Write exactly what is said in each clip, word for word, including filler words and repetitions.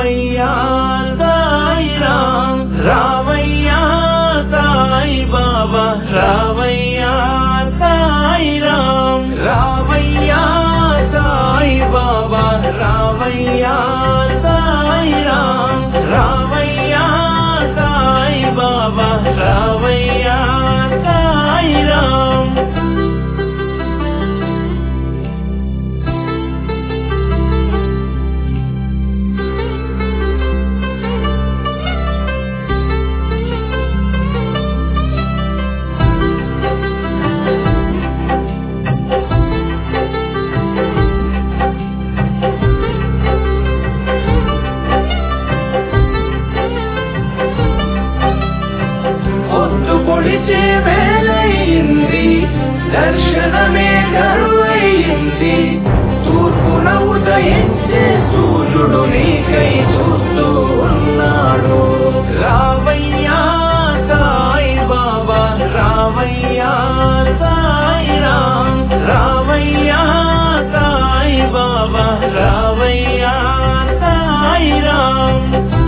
రావయ్యా సాయి రామ్, రావయ్యా సాయి బాబా, రావయ్యా సాయి రామ్, రావయ్యా సాయి బాబా, రావయ్యా సాయి రామ్, రావయ్యా సాయి బాబా, రావయ్యా సాయి రామ్. పొడిచే వేళయింది, దర్శనమే కరువయింది, తూర్పున ఉదయించే సూర్యుడు నీకై చూస్తూ ఉన్నాడు. రావయ్యా సాయి బాబా, రావయ్యా సాయి రామ్, రావయ్యా సాయి బాబా, రావయ్యా సాయి రామ్.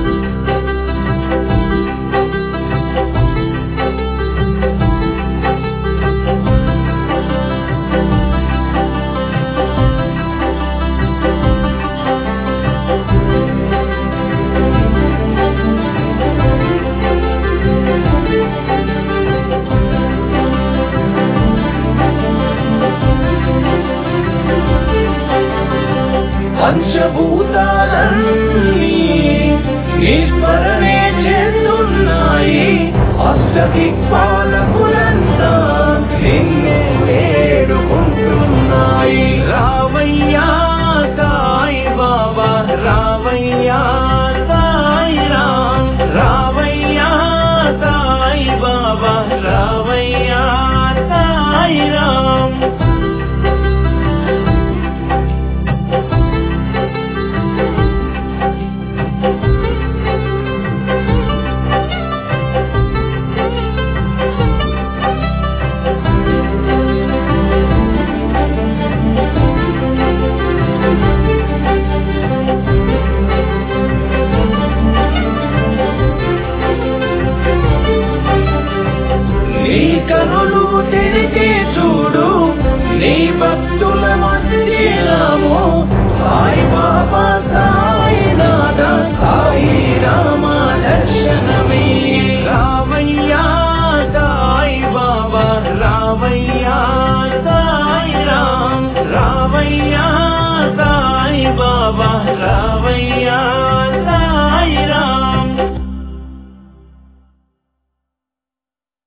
పంచభూతాలన్నీ నీ స్మరణే చేస్తున్నాయి, అష్టదిక్పాలకులంతా నిన్నే వేడుకుంటున్నాయి. రావయ్యా సాయి బాబా, రావయ్యా సాయి రామ్, రావయ్యా సాయి బాబా, రావయ్యా సాయి రామ్.